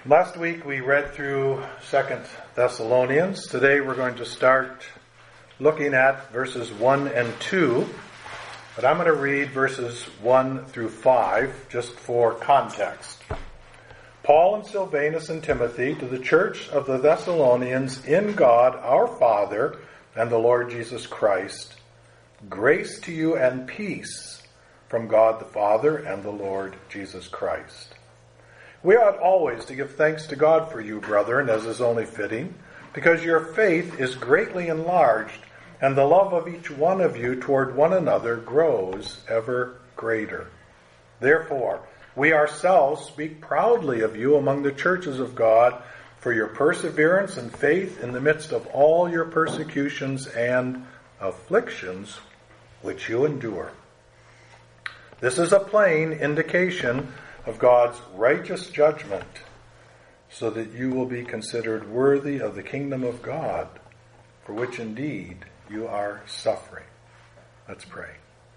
Last week we read through 2 Thessalonians. Today we're going to start looking at verses 1 and 2. But I'm going to read verses 1 through 5 just for context. Paul and Silvanus and Timothy to the church of the Thessalonians in God our Father and the Lord Jesus Christ. Grace to you and peace from God the Father and the Lord Jesus Christ. We ought always to give thanks to God for you, brethren, as is only fitting, because your faith is greatly enlarged, and the love of each one of you toward one another grows ever greater. Therefore, we ourselves speak proudly of you among the churches of God for your perseverance and faith in the midst of all your persecutions and afflictions which you endure. This is a plain indication of God's righteous judgment, so that you will be considered worthy of the kingdom of God, for which indeed you are suffering. Let's pray.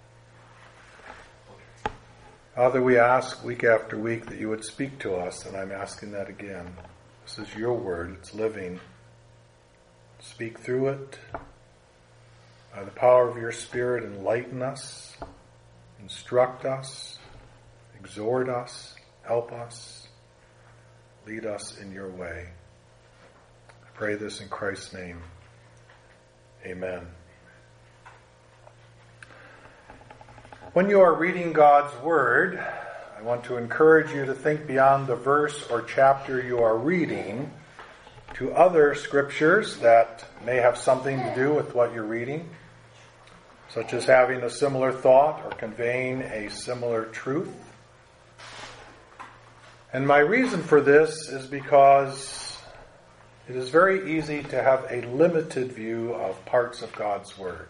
Father, we ask week after week that you would speak to us, and I'm asking that again. This is your word. It's living. Speak through it. By the power of your Spirit, enlighten us, instruct us, exhort us, help us, lead us in your way. I pray this in Christ's name. Amen. When you are reading God's Word, I want to encourage you to think beyond the verse or chapter you are reading to other scriptures that may have something to do with what you're reading, such as having a similar thought or conveying a similar truth. And my reason for this is because it is very easy to have a limited view of parts of God's Word.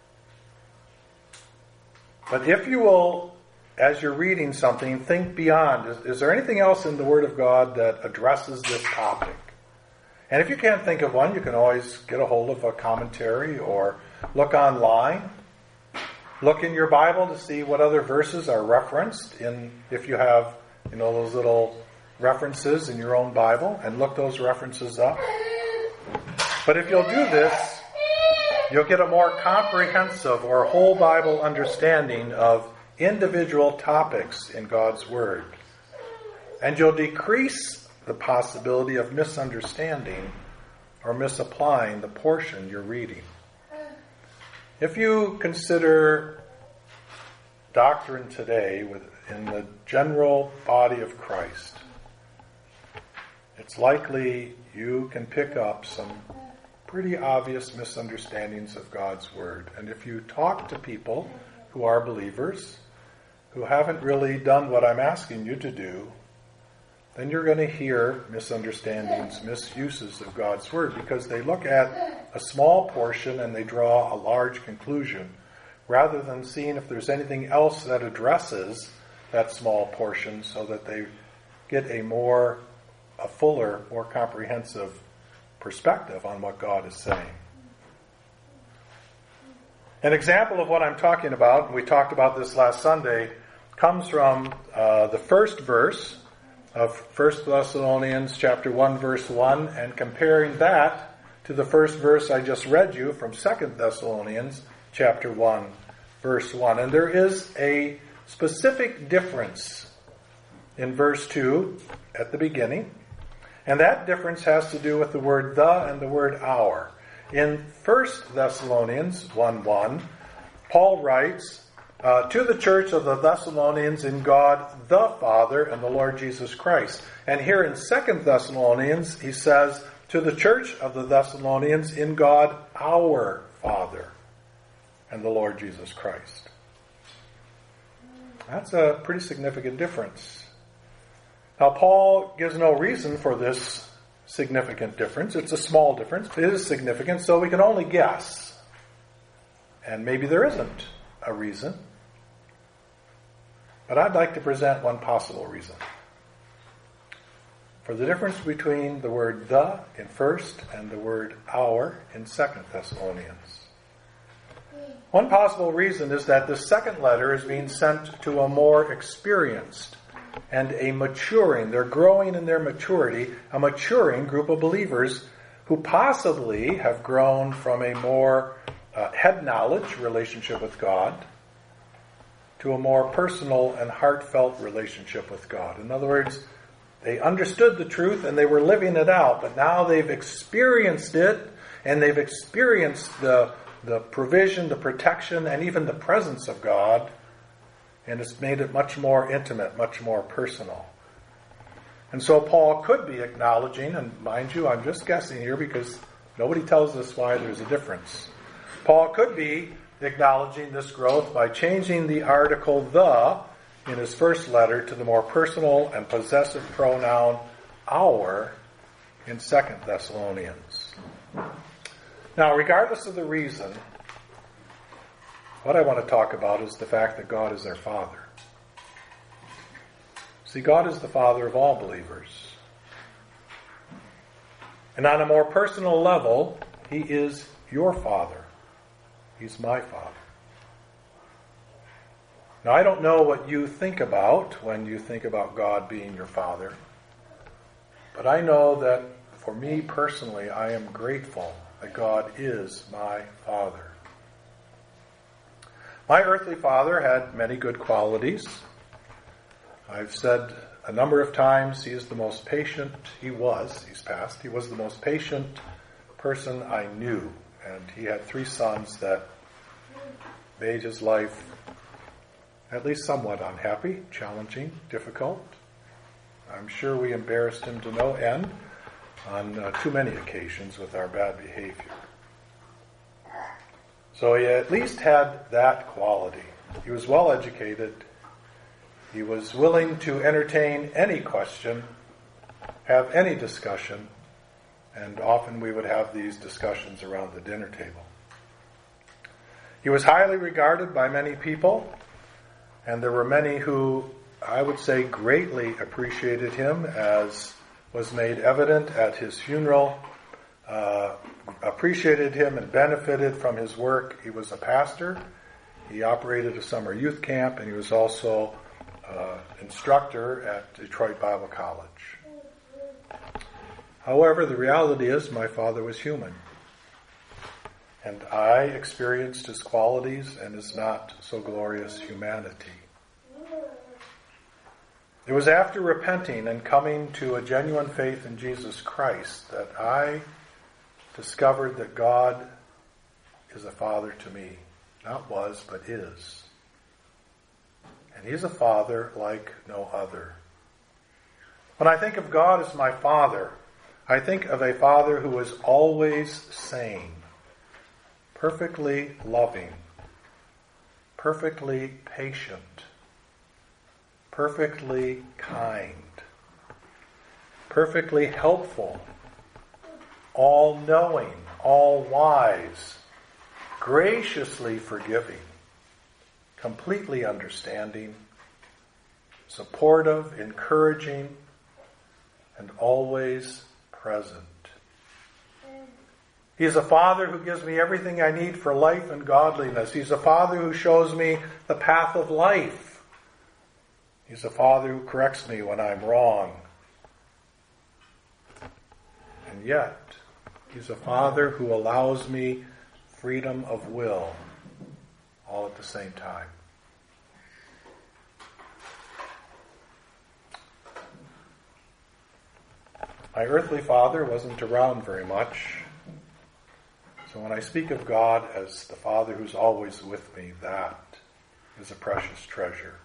But if you will, as you're reading something, think beyond. Is there anything else in the Word of God that addresses this topic? And if you can't think of one, you can always get a hold of a commentary or look online. Look in your Bible to see what other verses are referenced in, if you have those little references in your own Bible, and look those references up. But if you'll do this, you'll get a more comprehensive or whole Bible understanding of individual topics in God's Word. And you'll decrease the possibility of misunderstanding or misapplying the portion you're reading. If you consider doctrine today in the general body of Christ, it's likely you can pick up some pretty obvious misunderstandings of God's Word. And if you talk to people who are believers, who haven't really done what I'm asking you to do, then you're going to hear misunderstandings, misuses of God's Word, because they look at a small portion and they draw a large conclusion, rather than seeing if there's anything else that addresses that small portion so that they get a fuller, more comprehensive perspective on what God is saying. An example of what I'm talking about, and we talked about this last Sunday, comes from the first verse of 1 Thessalonians chapter 1, verse 1, and comparing that to the first verse I just read you from 2 Thessalonians chapter 1, verse 1. And there is a specific difference in verse 2 at the beginning, and that difference has to do with the word the and the word our. In 1 Thessalonians 1:1, Paul writes, to the church of the Thessalonians in God the Father and the Lord Jesus Christ. And here in 2 Thessalonians, he says, to the church of the Thessalonians in God our Father and the Lord Jesus Christ. That's a pretty significant difference. Now, Paul gives no reason for this significant difference. It's a small difference. It is significant, so we can only guess. And maybe there isn't a reason. But I'd like to present one possible reason for the difference between the word the in 1st and the word our in 2 Thessalonians. One possible reason is that the second letter is being sent to a more experienced and a maturing. They're growing in their maturity, a maturing group of believers who possibly have grown from a more head knowledge relationship with God to a more personal and heartfelt relationship with God. In other words, they understood the truth and they were living it out, but now they've experienced it, and they've experienced the provision, the protection, and even the presence of God, and it's made it much more intimate, much more personal. And so Paul could be acknowledging, and mind you, I'm just guessing here because nobody tells us why there's a difference. Paul could be acknowledging this growth by changing the article the in his first letter to the more personal and possessive pronoun our in 2 Thessalonians. Now, regardless of the reason, what I want to talk about is the fact that God is our Father. See, God is the Father of all believers. And on a more personal level, He is your Father. He's my Father. Now, I don't know what you think about when you think about God being your Father, but I know that for me personally, I am grateful that God is my Father. My earthly father had many good qualities. I've said a number of times he is the most patient, he's passed, he was the most patient person I knew. And he had 3 sons that made his life at least somewhat unhappy, challenging, difficult. I'm sure we embarrassed him to no end on too many occasions with our bad behavior. So he at least had that quality. He was well educated. He was willing to entertain any question, have any discussion, and often we would have these discussions around the dinner table. He was highly regarded by many people, and there were many who, I would say, greatly appreciated him, as was made evident at his funeral, appreciated him and benefited from his work. He was a pastor. He operated a summer youth camp, and he was also instructor at Detroit Bible College. However, the reality is my father was human. And I experienced his qualities and his not so glorious humanity. It was after repenting and coming to a genuine faith in Jesus Christ that I discovered that God is a father to me. Not was, but is. And He's a father like no other. When I think of God as my Father, I think of a Father who is always sane, perfectly loving, perfectly patient, perfectly kind, perfectly helpful, all-knowing, all-wise, graciously forgiving, completely understanding, supportive, encouraging, and always present. He's a Father who gives me everything I need for life and godliness. He's a Father who shows me the path of life. He's a Father who corrects me when I'm wrong. And yet, He's a Father who allows me freedom of will, all at the same time. My earthly father wasn't around very much. So when I speak of God as the Father who's always with me, that is a precious treasure.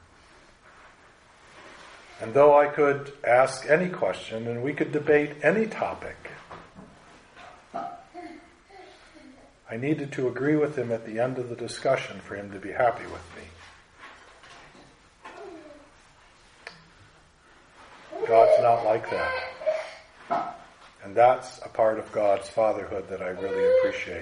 And though I could ask any question and we could debate any topic, I needed to agree with him at the end of the discussion for him to be happy with me. God's not like that. And that's a part of God's fatherhood that I really appreciate.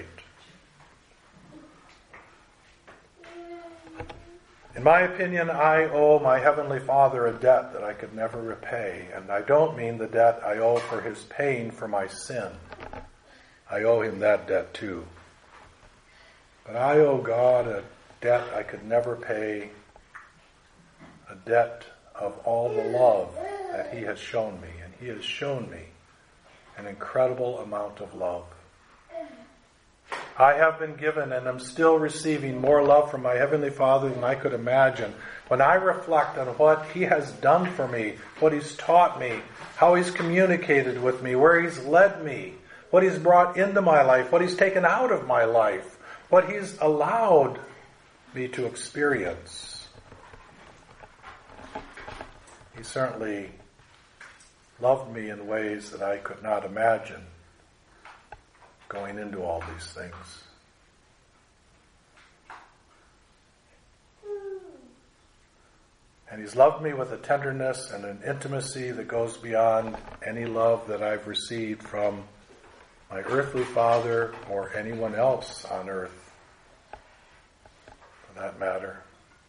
In my opinion, I owe my Heavenly Father a debt that I could never repay. And I don't mean the debt I owe for His pain for my sin. I owe Him that debt too. But I owe God a debt I could never pay, a debt of all the love that He has shown me. And He has shown me an incredible amount of love. I have been given and am still receiving more love from my Heavenly Father than I could imagine. When I reflect on what He has done for me, what He's taught me, how He's communicated with me, where He's led me, what He's brought into my life, what He's taken out of my life, what He's allowed me to experience. He certainly loved me in ways that I could not imagine going into all these things. And He's loved me with a tenderness and an intimacy that goes beyond any love that I've received from my earthly father or anyone else on earth, for that matter.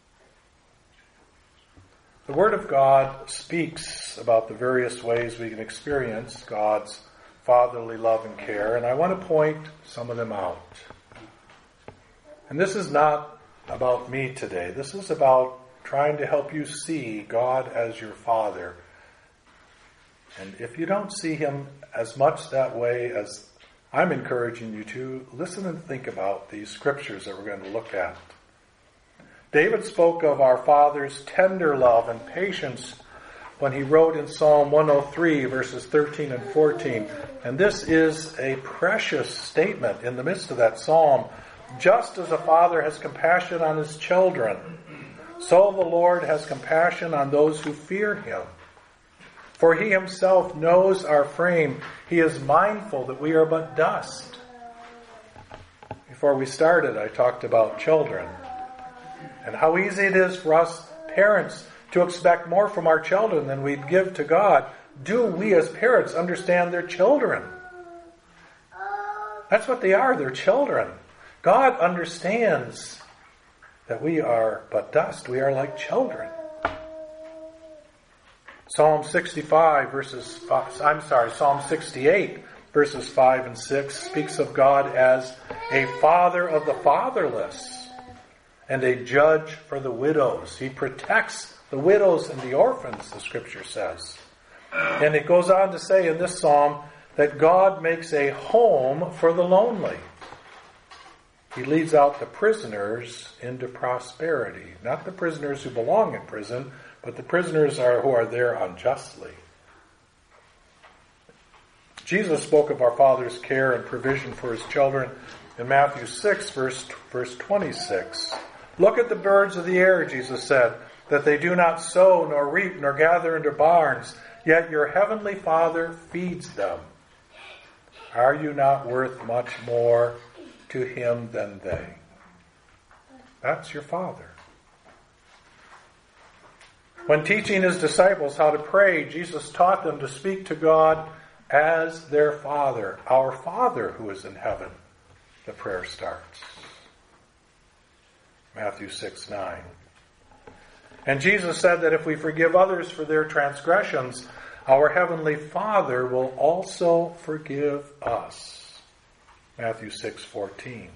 The Word of God speaks about the various ways we can experience God's fatherly love and care, and I want to point some of them out. And this is not about me today. This is about trying to help you see God as your Father. And if you don't see Him as much that way as I'm encouraging you to, listen and think about these scriptures that we're going to look at. David spoke of our Father's tender love and patience when he wrote in Psalm 103, verses 13 and 14. And this is a precious statement in the midst of that psalm. Just as a father has compassion on his children, so the Lord has compassion on those who fear Him. For He Himself knows our frame. He is mindful that we are but dust. Before we started, I talked about children and how easy it is for us parents to expect more from our children than we'd give to God. Do we as parents understand their children? That's what they are, they're children. God understands that we are but dust. We are like children. Psalm 68, verses 5 and 6 speaks of God as a father of the fatherless and a judge for the widows. He protects the widows and the orphans, the Scripture says. And it goes on to say in this psalm that God makes a home for the lonely. He leads out the prisoners into prosperity. Not the prisoners who belong in prison, but the prisoners who are there unjustly. Jesus spoke of our Father's care and provision for His children in Matthew 6, verse 26. Look at the birds of the air, Jesus said, that they do not sow, nor reap, nor gather into barns, yet your heavenly Father feeds them. Are you not worth much more to Him than they? That's your Father. When teaching His disciples how to pray, Jesus taught them to speak to God as their Father. Our Father who is in heaven, the prayer starts. Matthew 6:9. And Jesus said that if we forgive others for their transgressions, our Heavenly Father will also forgive us. Matthew 6:14.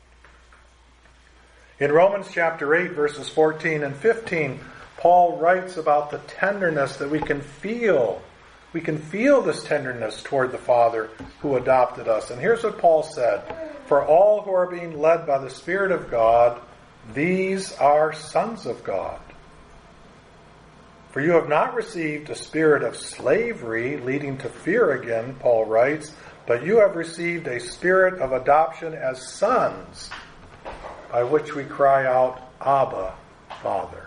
In Romans chapter 8, verses 14 and 15, Paul writes about the tenderness that we can feel. We can feel this tenderness toward the Father who adopted us. And here's what Paul said. For all who are being led by the Spirit of God, these are sons of God. For you have not received a spirit of slavery leading to fear again, Paul writes, but you have received a spirit of adoption as sons, by which we cry out, Abba, Father.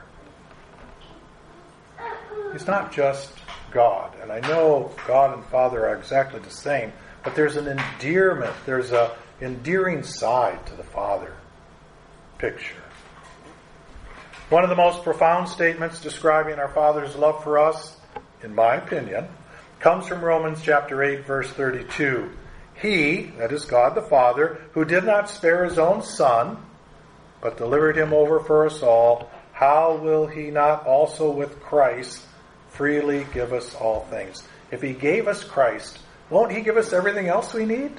He's not just God. And I know God and Father are exactly the same, but there's an endearment, there's an endearing side to the Father picture. One of the most profound statements describing our Father's love for us, in my opinion, comes from Romans chapter 8, verse 32. He, that is God the Father, who did not spare His own Son, but delivered Him over for us all, how will He not also with Christ freely give us all things? If He gave us Christ, won't He give us everything else we need?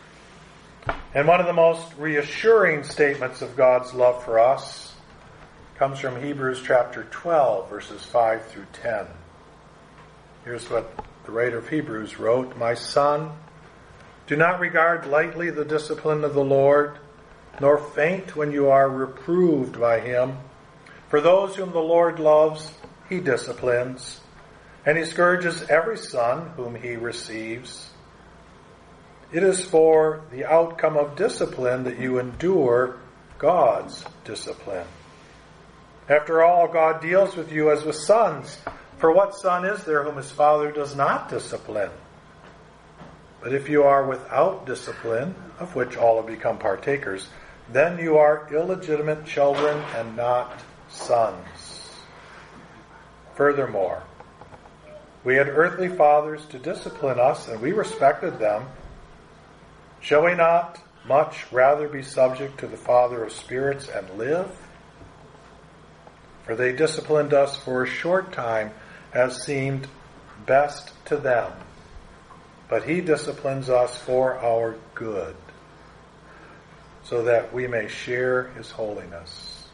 And one of the most reassuring statements of God's love for us comes from Hebrews chapter 12, verses 5 through 10. Here's what the writer of Hebrews wrote: "My son, do not regard lightly the discipline of the Lord, nor faint when you are reproved by him. For those whom the Lord loves, he disciplines, and he scourges every son whom he receives. It is for the outcome of discipline that you endure God's discipline. After all, God deals with you as with sons. For what son is there whom his father does not discipline? But if you are without discipline, of which all have become partakers, then you are illegitimate children and not sons. Furthermore, we had earthly fathers to discipline us, and we respected them. Shall we not much rather be subject to the Father of spirits and live? For they disciplined us for a short time, as seemed best to them. But he disciplines us for our good, so that we may share his holiness."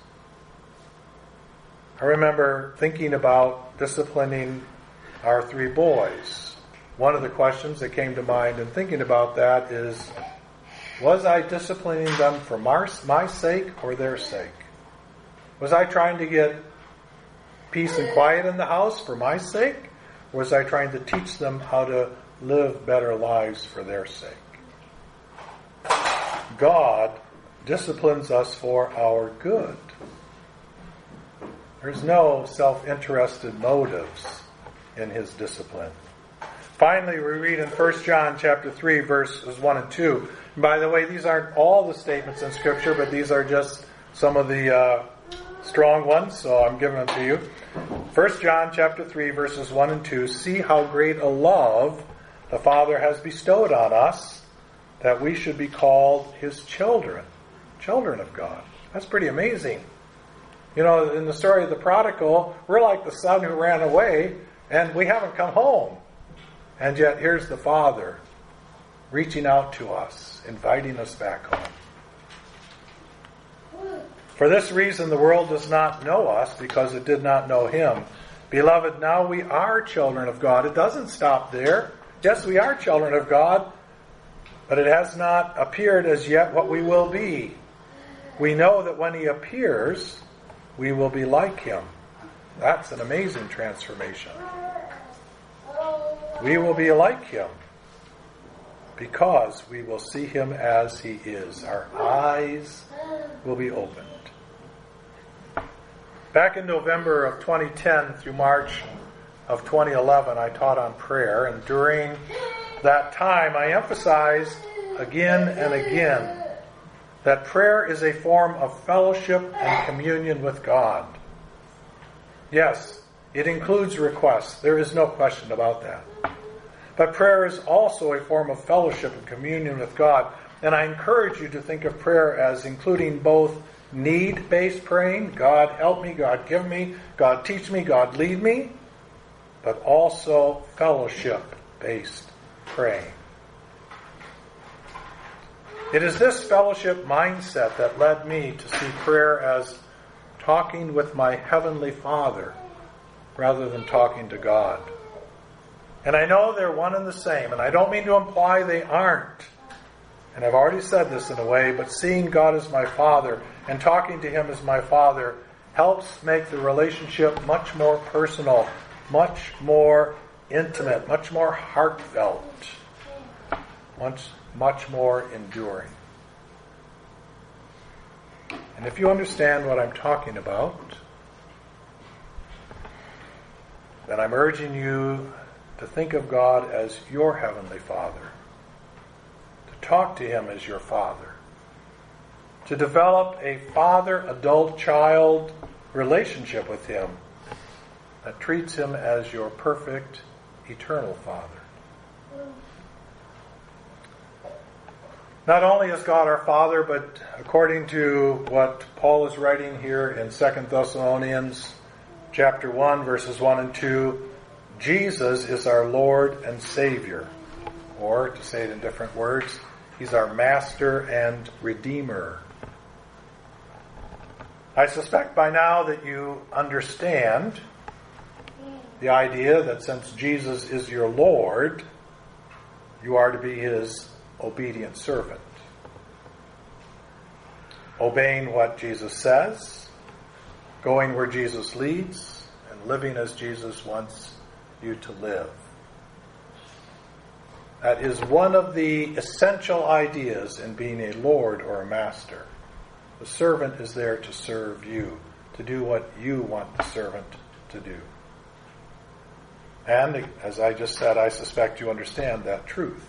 I remember thinking about disciplining our 3 boys. One of the questions that came to mind in thinking about that is, was I disciplining them for my sake or their sake? Was I trying to get peace and quiet in the house for my sake? Or was I trying to teach them how to live better lives for their sake? God disciplines us for our good. There's no self-interested motives in his discipline. Finally, we read in 1 John chapter 3, verses 1 and 2. And by the way, these aren't all the statements in Scripture, but these are just some of the strong ones, so I'm giving them to you. 1 John chapter 3, verses 1 and 2. "See how great a love the Father has bestowed on us, that we should be called his children of God." That's pretty amazing. You know, in the story of the prodigal, we're like the son who ran away, and we haven't come home. And yet here's the Father reaching out to us, inviting us back home. "For this reason the world does not know us, because it did not know him. Beloved, now we are children of God." It doesn't stop there. Yes, we are children of God, but it has not appeared as yet what we will be. We know that when he appears, we will be like him. That's an amazing transformation. We will be like him because we will see him as he is. Our eyes will be opened. Back in November of 2010 through March of 2011, I taught on prayer, and during that time I emphasized again and again that prayer is a form of fellowship and communion with God. Yes, it includes requests. There is no question about that. But prayer is also a form of fellowship and communion with God. And I encourage you to think of prayer as including both need-based praying, God help me, God give me, God teach me, God lead me, but also fellowship-based praying. It is this fellowship mindset that led me to see prayer as talking with my Heavenly Father rather than talking to God. And I know they're one and the same, and I don't mean to imply they aren't. And I've already said this in a way, but seeing God as my Father and talking to him as my Father helps make the relationship much more personal, much more intimate, much more heartfelt, much more enduring. And if you understand what I'm talking about, then I'm urging you to think of God as your Heavenly Father, to talk to him as your Father, to develop a father-adult-child relationship with him that treats him as your perfect, eternal Father. Not only is God our Father, but according to what Paul is writing here in 2 Thessalonians chapter 1, verses 1 and 2, Jesus is our Lord and Savior. Or, to say it in different words, he's our Master and Redeemer. I suspect by now that you understand the idea that since Jesus is your Lord, you are to be his obedient servant. Obeying what Jesus says, going where Jesus leads, and living as Jesus wants you to live. That is one of the essential ideas in being a Lord or a master. The servant is there to serve you, to do what you want the servant to do. And, as I just said, I suspect you understand that truth.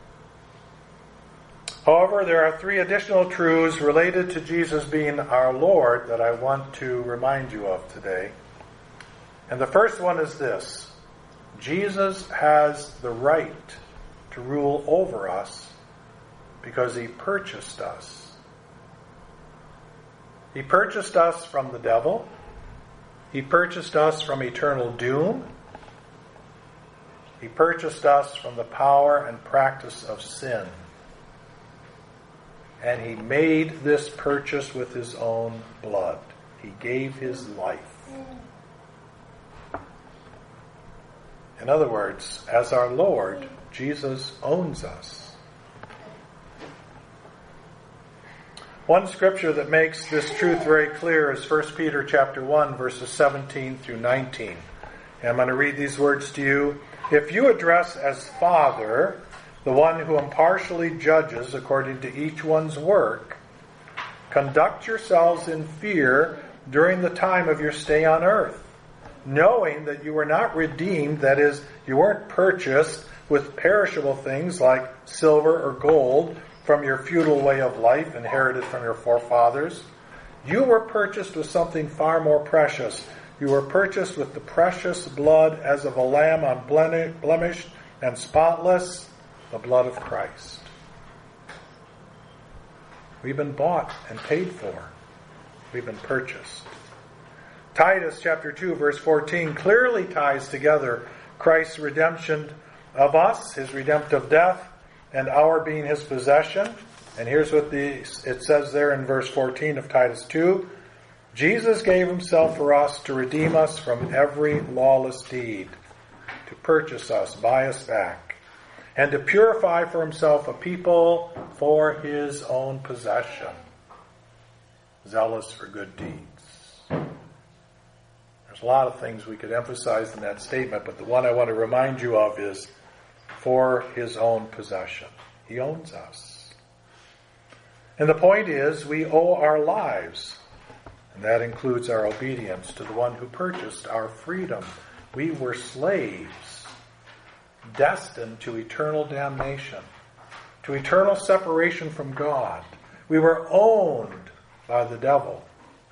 However, there are 3 additional truths related to Jesus being our Lord that I want to remind you of today. And the first one is this: Jesus has the right to rule over us because he purchased us. He purchased us from the devil. He purchased us from eternal doom. He purchased us from the power and practice of sin. And he made this purchase with his own blood. He gave his life. In other words, as our Lord, Jesus owns us. One scripture that makes this truth very clear is 1 Peter chapter 1, verses 17 through 19. And I'm going to read these words to you. If you address as Father the one who impartially judges according to each one's work, conduct yourselves in fear during the time of your stay on earth, knowing that you were not redeemed, that is, you weren't purchased with perishable things like silver or gold from your feudal way of life inherited from your forefathers. You were purchased with something far more precious. You were purchased with the precious blood as of a lamb unblemished and spotless, the blood of Christ. We've been bought and paid for. We've been purchased. Titus chapter 2 verse 14 clearly ties together Christ's redemption of us, his redemptive death, and our being his possession. And here's what it says there in verse 14 of Titus 2. Jesus gave himself for us to redeem us from every lawless deed, to purchase us, buy us back, and to purify for himself a people for his own possession, zealous for good deeds. There's a lot of things we could emphasize in that statement, but the one I want to remind you of is for his own possession. He owns us. And the point is, we owe our lives, and that includes our obedience to the one who purchased our freedom. We were slaves, destined to eternal damnation, to eternal separation from God. We were owned by the devil.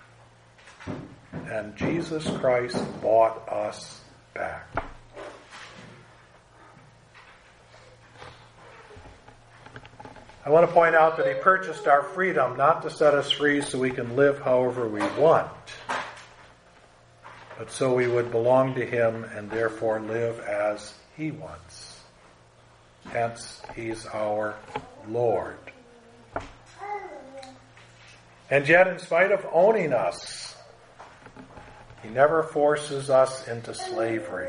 And Jesus Christ bought us back. I want to point out that he purchased our freedom not to set us free so we can live however we want, but so we would belong to him and therefore live as he wants. Hence, he's our Lord. And yet, in spite of owning us, he never forces us into slavery.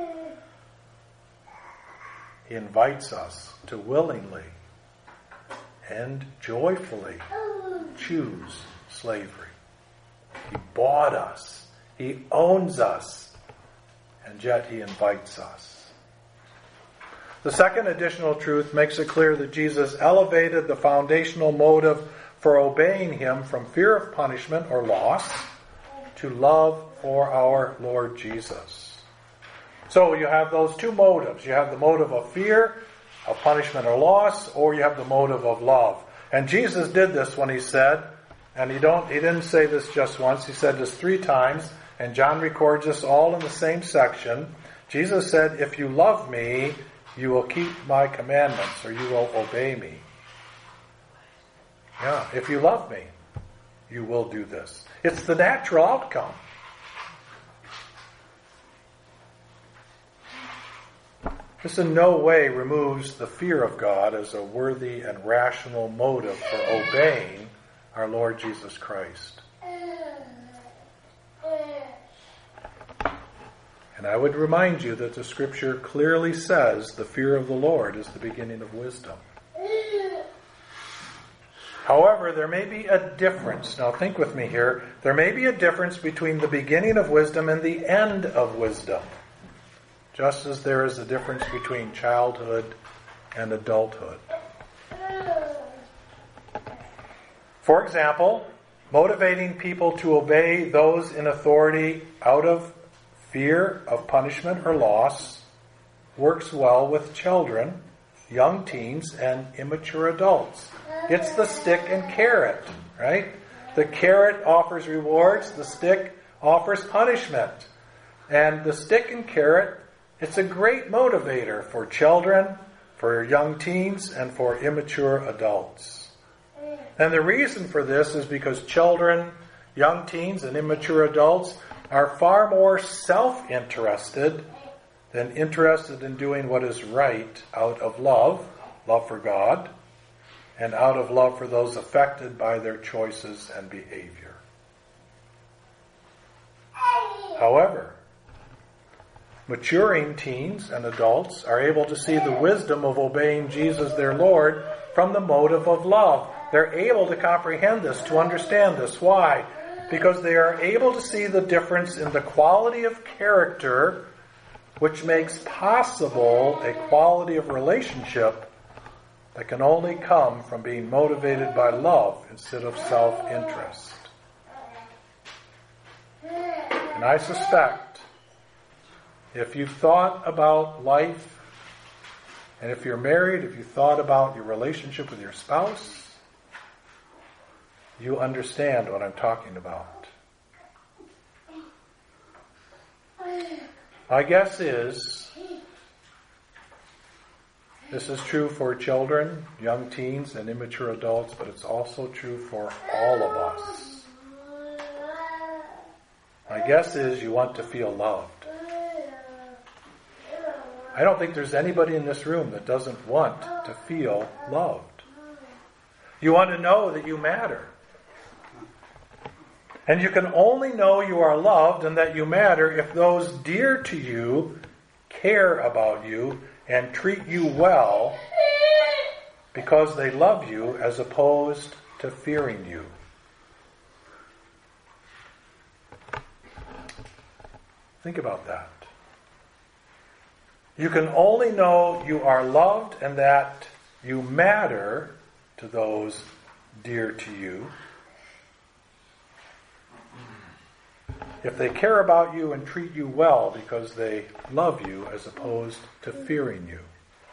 He invites us to willingly and joyfully choose slavery. He bought us. He owns us. And yet he invites us. The second additional truth makes it clear that Jesus elevated the foundational motive for obeying him from fear of punishment or loss to love for our Lord Jesus. So you have those two motives. You have the motive of fear, of punishment or loss, or you have the motive of love. And Jesus did this when he said, and he didn't say this just once, he said this 3 times, and John records this all in the same section. Jesus said, if you love me, you will keep my commandments, or you will obey me. Yeah, if you love me, you will do this. It's the natural outcome. This in no way removes the fear of God as a worthy and rational motive for obeying our Lord Jesus Christ. And I would remind you that the Scripture clearly says the fear of the Lord is the beginning of wisdom. However, there may be a difference. Now think with me here. There may be a difference between the beginning of wisdom and the end of wisdom. Just as there is a difference between childhood and adulthood. For example, motivating people to obey those in authority out of fear of punishment or loss works well with children, young teens, and immature adults. It's the stick and carrot, right? The carrot offers rewards, the stick offers punishment. And the stick and carrot, it's a great motivator for children, for young teens, and for immature adults. And the reason for this is because children, young teens, and immature adults are far more self-interested than interested in doing what is right out of love for God, and out of love for those affected by their choices and behavior. However, maturing teens and adults are able to see the wisdom of obeying Jesus their Lord from the motive of love. They're able to comprehend this, to understand this. Why? Because they are able to see the difference in the quality of character which makes possible a quality of relationship that can only come from being motivated by love instead of self-interest. And I suspect if you've thought about life, and if you're married, if you thought about your relationship with your spouse, you understand what I'm talking about. My guess is this is true for children, young teens, and immature adults, but it's also true for all of us. My guess is you want to feel loved. I don't think there's anybody in this room that doesn't want to feel loved. You want to know that you matter. And you can only know you are loved and that you matter if those dear to you care about you and treat you well because they love you as opposed to fearing you. Think about that. You can only know you are loved and that you matter to those dear to you if they care about you and treat you well because they love you as opposed to fearing you.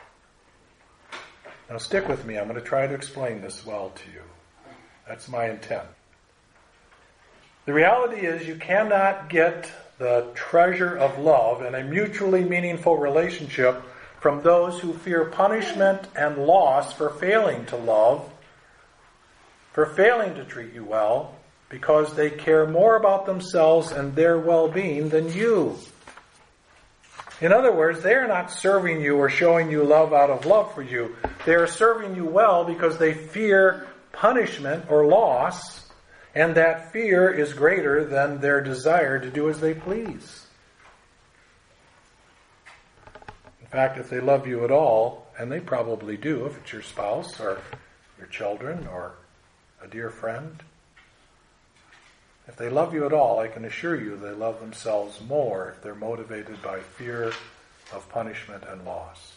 Now stick with me. I'm going to try to explain this well to you. That's my intent. The reality is you cannot get the treasure of love and a mutually meaningful relationship from those who fear punishment and loss for failing to love, for failing to treat you well, because they care more about themselves and their well-being than you. In other words, they are not serving you or showing you love out of love for you. They are serving you well because they fear punishment or loss, and that fear is greater than their desire to do as they please. In fact, if they love you at all, and they probably do if it's your spouse or your children or a dear friend, if they love you at all, I can assure you they love themselves more if they're motivated by fear of punishment and loss.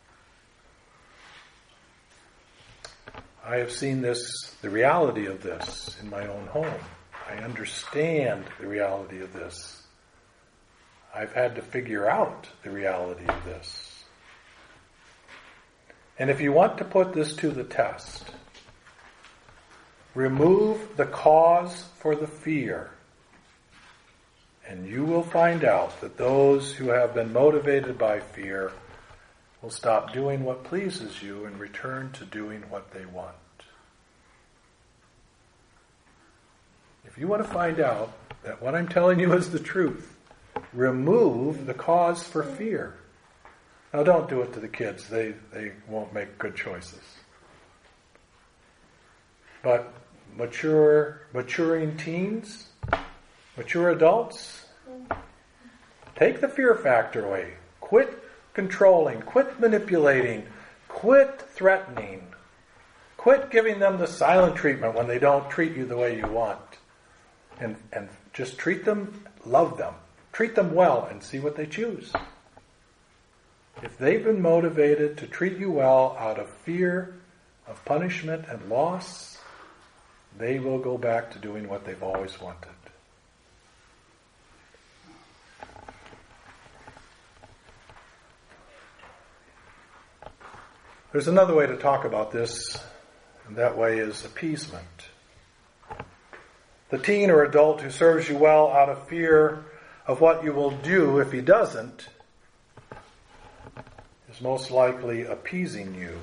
I have seen the reality of this in my own home. I understand the reality of this. I've had to figure out the reality of this. And if you want to put this to the test, remove the cause for the fear, and you will find out that those who have been motivated by fear will stop doing what pleases you and return to doing what they want. If you want to find out that what I'm telling you is the truth, remove the cause for fear. Now don't do it to the kids. They won't make good choices. But maturing teens, mature adults, Take the fear factor away. Quit controlling. Quit manipulating. Quit threatening. Quit giving them the silent treatment when they don't treat you the way you want. And just treat them, love them. Treat them well and see what they choose. If they've been motivated to treat you well out of fear of punishment and loss, they will go back to doing what they've always wanted. There's another way to talk about this, and that way is appeasement. The teen or adult who serves you well out of fear of what you will do if he doesn't is most likely appeasing you.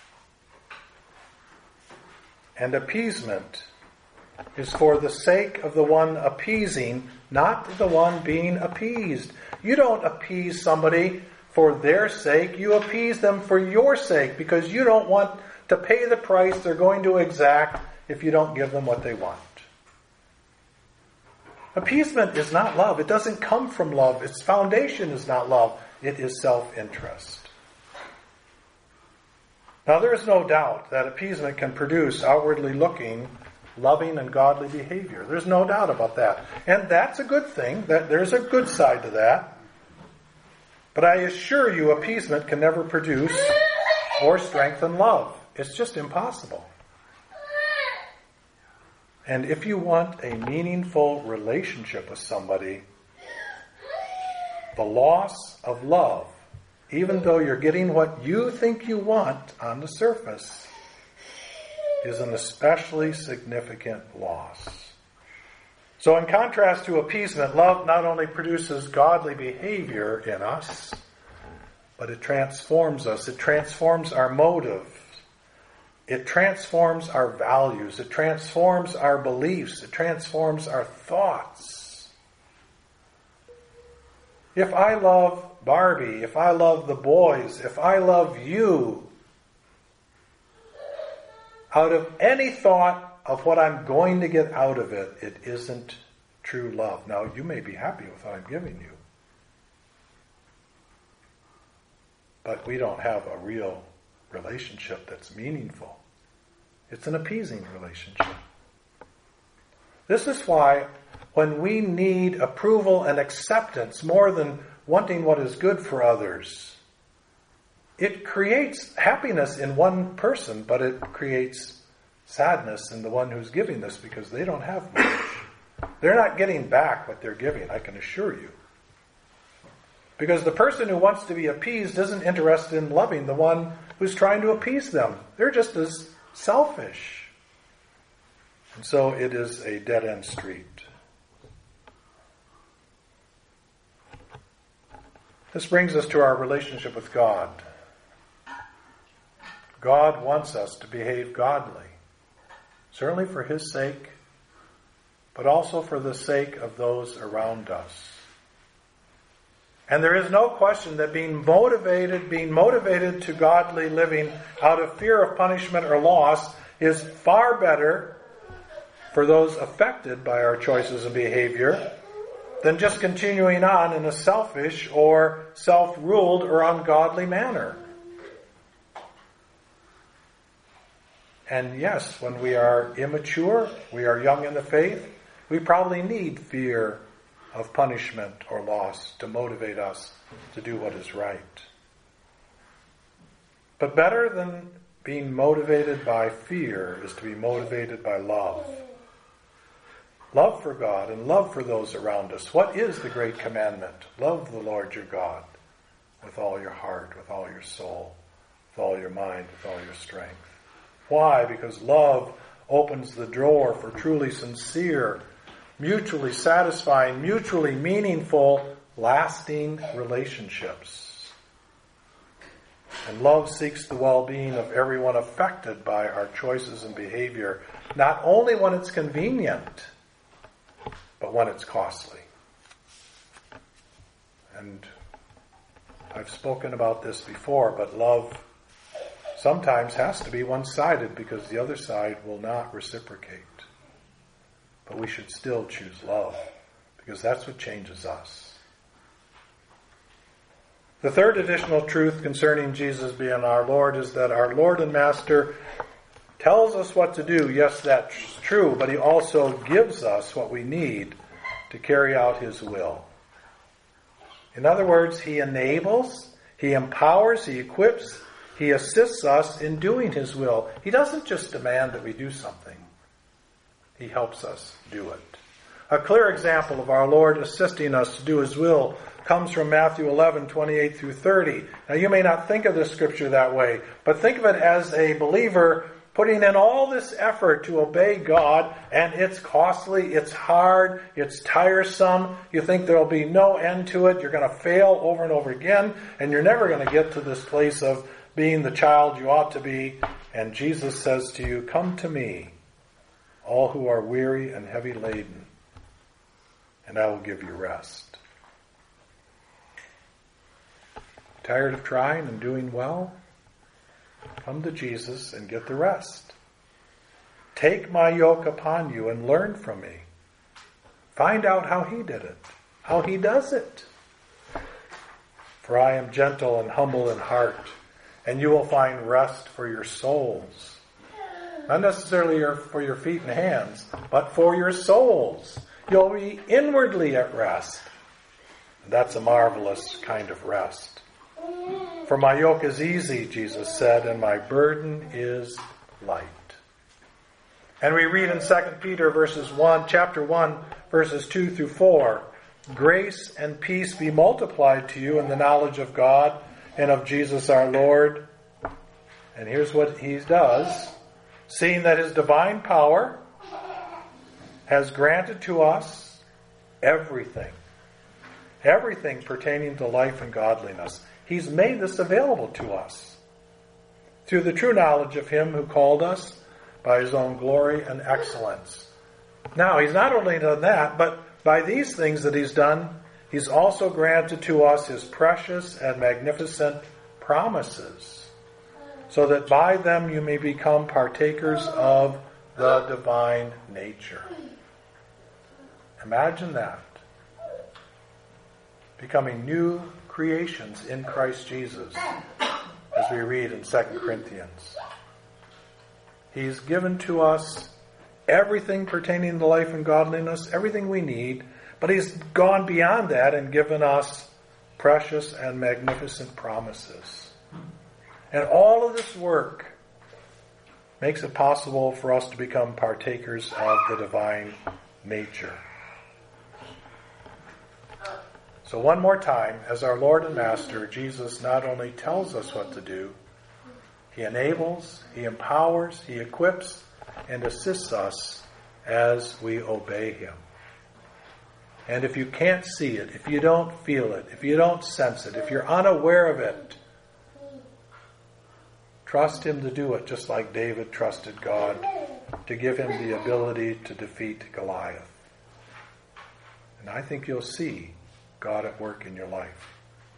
And appeasement is for the sake of the one appeasing, not the one being appeased. You don't appease somebody for their sake. You appease them for your sake because you don't want to pay the price they're going to exact if you don't give them what they want. Appeasement is not love. It doesn't come from love. Its foundation is not love. It is self-interest. Now, there is no doubt that appeasement can produce outwardly looking, loving, and godly behavior. There's no doubt about that. And that's a good thing. That there's a good side to that. But I assure you, appeasement can never produce or strengthen love. It's just impossible. And if you want a meaningful relationship with somebody, the loss of love, even though you're getting what you think you want on the surface, is an especially significant loss. So in contrast to appeasement, love not only produces godly behavior in us, but it transforms us. It transforms our motives. It transforms our values. It transforms our beliefs. It transforms our thoughts. If I love Barbie, if I love the boys, if I love you, out of any thought of what I'm going to get out of it, it isn't true love. Now, you may be happy with what I'm giving you, but we don't have a real relationship that's meaningful. It's an appeasing relationship. This is why when we need approval and acceptance more than wanting what is good for others, it creates happiness in one person, but it creates sadness in the one who's giving this because they don't have much. They're not getting back what they're giving, I can assure you. Because the person who wants to be appeased isn't interested in loving the one who's trying to appease them. They're just as selfish. And so it is a dead-end street. This brings us to our relationship with God. God wants us to behave godly, certainly for His sake, but also for the sake of those around us. And there is no question that being motivated to godly living out of fear of punishment or loss is far better for those affected by our choices and behavior than just continuing on in a selfish or self-ruled or ungodly manner. And yes, when we are immature, we are young in the faith, we probably need fear of punishment or loss to motivate us to do what is right. But better than being motivated by fear is to be motivated by love. Love for God and love for those around us. What is the great commandment? Love the Lord your God with all your heart, with all your soul, with all your mind, with all your strength. Why? Because love opens the door for truly sincere, mutually satisfying, mutually meaningful, lasting relationships. And love seeks the well-being of everyone affected by our choices and behavior, not only when it's convenient, but when it's costly. And I've spoken about this before, but love sometimes has to be one-sided because the other side will not reciprocate. But we should still choose love because that's what changes us. The third additional truth concerning Jesus being our Lord is that our Lord and Master tells us what to do. Yes, that's true, but he also gives us what we need to carry out his will. In other words, he enables, he empowers, he equips, he assists us in doing his will. He doesn't just demand that we do something. He helps us do it. A clear example of our Lord assisting us to do his will comes from Matthew 11:28 through 30. Now you may not think of this scripture that way, but think of it as a believer putting in all this effort to obey God, and it's costly, it's hard, it's tiresome. You think there'll be no end to it. You're going to fail over and over again, and you're never going to get to this place of being the child you ought to be. And Jesus says to you, "Come to me, all who are weary and heavy laden, and I will give you rest." Tired of trying and doing well? Come to Jesus and get the rest. Take my yoke upon you and learn from me. Find out how he did it, how he does it. For I am gentle and humble in heart, and you will find rest for your souls. Not necessarily for your feet and hands, but for your souls. You'll be inwardly at rest. That's a marvelous kind of rest. For my yoke is easy, Jesus said, and my burden is light. And we read in 2 Peter chapter 1, verses 2 through 4, "Grace and peace be multiplied to you in the knowledge of God and of Jesus our Lord." And here's what he does. "Seeing that his divine power has granted to us everything pertaining to life and godliness." He's made this available to us through the true knowledge of him who called us by his own glory and excellence. Now, he's not only done that, but by these things that he's done, he's also granted to us his precious and magnificent promises, so that by them you may become partakers of the divine nature. Imagine that. Becoming new creations in Christ Jesus, as we read in 2 Corinthians. He's given to us everything pertaining to life and godliness, everything we need, but he's gone beyond that and given us precious and magnificent promises. And all of this work makes it possible for us to become partakers of the divine nature. So one more time, as our Lord and Master, Jesus not only tells us what to do, he enables, he empowers, he equips, and assists us as we obey him. And if you can't see it, if you don't feel it, if you don't sense it, if you're unaware of it, trust him to do it, just like David trusted God to give him the ability to defeat Goliath. And I think you'll see God at work in your life.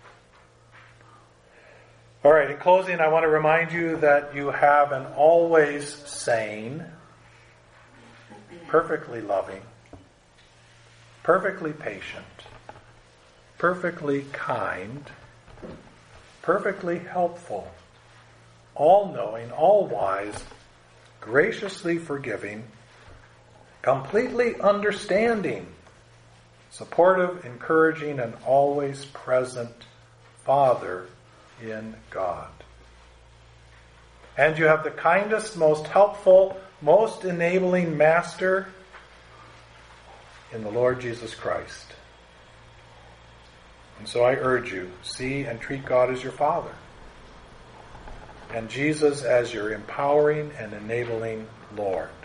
All right, in closing, I want to remind you that you have an always sane, perfectly loving, perfectly patient, perfectly kind, perfectly helpful, all-knowing, all-wise, graciously forgiving, completely understanding, supportive, encouraging, and always present Father in God. And you have the kindest, most helpful, most enabling Master in the Lord Jesus Christ. And so I urge you, see and treat God as your Father, and Jesus as your empowering and enabling Lord.